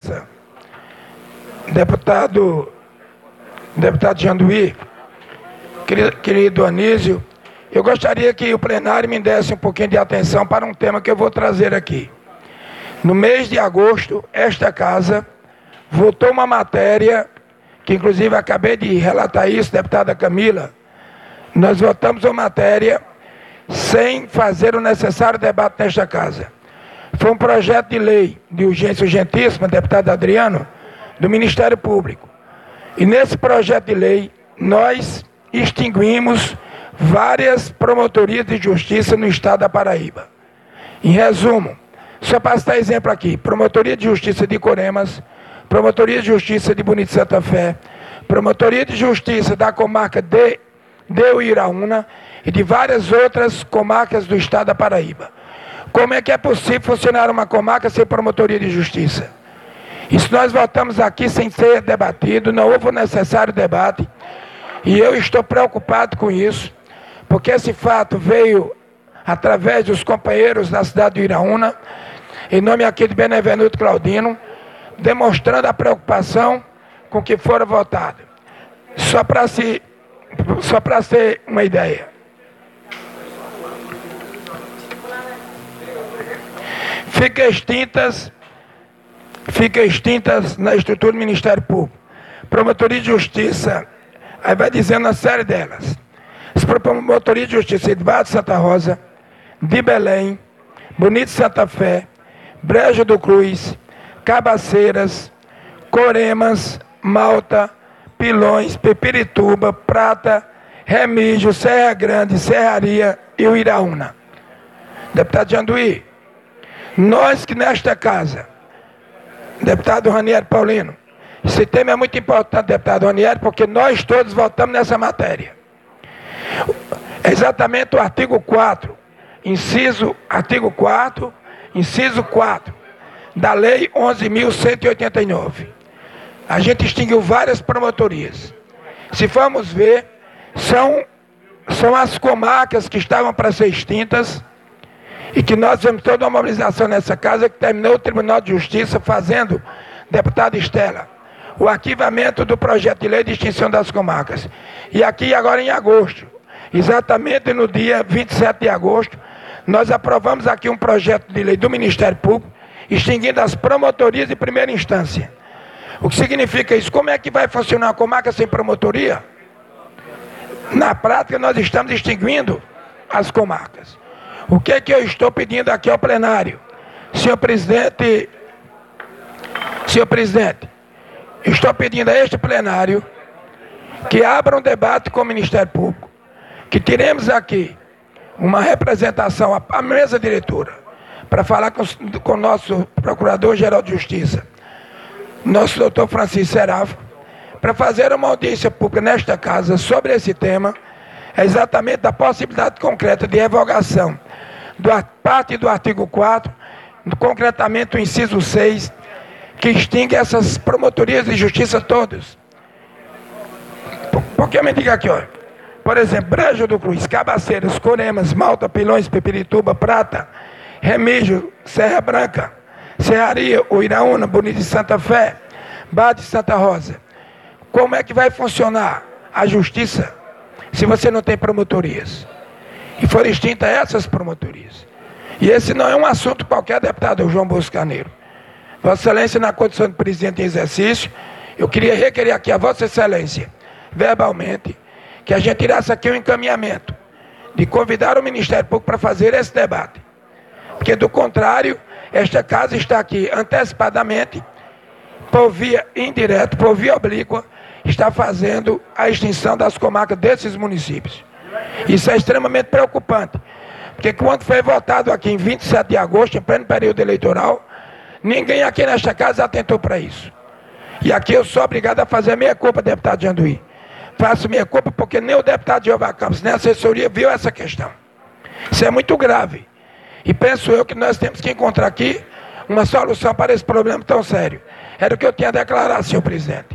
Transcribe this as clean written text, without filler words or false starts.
Deputado Janduí, querido Anísio, eu gostaria que o plenário me desse um pouquinho de atenção para um tema que eu vou trazer aqui. No mês de agosto, esta casa votou uma matéria, que inclusive acabei de relatar isso, deputada Camila, nós votamos uma matéria sem fazer o necessário debate nesta casa. Foi um projeto de lei de urgência urgentíssima, deputado Adriano, do Ministério Público. E nesse projeto de lei, nós extinguimos várias promotorias de justiça no estado da Paraíba. Em resumo, só para citar exemplo aqui, Promotoria de Justiça de Coremas, Promotoria de Justiça de Bonito Santa Fé, Promotoria de Justiça da comarca de Uiraúna e de várias outras comarcas do estado da Paraíba. Como é que é possível funcionar uma comarca sem promotoria de justiça? Isso nós votamos aqui sem ser debatido, não houve o necessário debate, e eu estou preocupado com isso, porque esse fato veio através dos companheiros da cidade de Uiraúna, em nome aqui de Benevenuto Claudino, demonstrando a preocupação com que foram votados. Só para ter uma ideia. Fica extintas na estrutura do Ministério Público. Promotoria de Justiça, aí vai dizendo a série delas. Promotoria de Justiça de Vado de Santa Rosa, de Belém, Bonito Santa Fé, Brejo do Cruz, Cabaceiras, Coremas, Malta, Pilões, Pepirituba, Prata, Remígio, Serra Grande, Serraria e Uiraúna. Deputado Janduí, nós que nesta casa, deputado Ranieri Paulino, esse tema é muito importante, deputado Ranieri, porque nós todos votamos nessa matéria. É exatamente o artigo 4, inciso 4 da Lei 11.189. A gente extinguiu várias promotorias. Se formos ver, são as comarcas que estavam para ser extintas e que nós tivemos toda uma mobilização nessa casa que terminou o Tribunal de Justiça fazendo, deputada Estela, o arquivamento do projeto de lei de extinção das comarcas. E aqui agora em agosto, exatamente no dia 27 de agosto, nós aprovamos aqui um projeto de lei do Ministério Público, extinguindo as promotorias de primeira instância. O que significa isso? Como é que vai funcionar a comarca sem promotoria? Na prática, nós estamos extinguindo as comarcas. O que é que eu estou pedindo aqui ao plenário? Senhor presidente, estou pedindo a este plenário que abra um debate com o Ministério Público, que tiremos aqui uma representação, a mesa diretora, para falar com o nosso Procurador-Geral de Justiça, nosso doutor Francisco Serafo, para fazer uma audiência pública nesta casa sobre esse tema, exatamente da possibilidade concreta de revogação da parte do artigo 4, concretamente o inciso 6, que extingue essas promotorias de justiça todas. Porque me diga aqui, ó. Por exemplo, Brejo do Cruz, Cabaceiras, Coremas, Malta, Pilões, Pepirituba, Prata, Remígio, Serra Branca, Serraria, Uiraúna, Bonito de Santa Fé, Bade de Santa Rosa. Como é que vai funcionar a justiça se você não tem promotorias? E foram extintas essas promotorias. E esse não é um assunto qualquer, deputado João Bosco Carneiro. Vossa Excelência, na condição de presidente em exercício, eu queria requerer aqui a Vossa Excelência, verbalmente, que a gente tirasse aqui um encaminhamento de convidar o Ministério Público para fazer esse debate. Porque, do contrário, esta casa está aqui antecipadamente, por via indireta, por via oblíqua, está fazendo a extinção das comarcas desses municípios. Isso é extremamente preocupante, porque quando foi votado aqui em 27 de agosto, em pleno período eleitoral, ninguém aqui nesta casa atentou para isso. E aqui eu sou obrigado a fazer a minha culpa, deputado Janduí. Faço minha culpa porque nem o deputado Jeová Campos, nem a assessoria viu essa questão. Isso é muito grave. E penso eu que nós temos que encontrar aqui uma solução para esse problema tão sério. Era o que eu tinha a declarar, senhor presidente.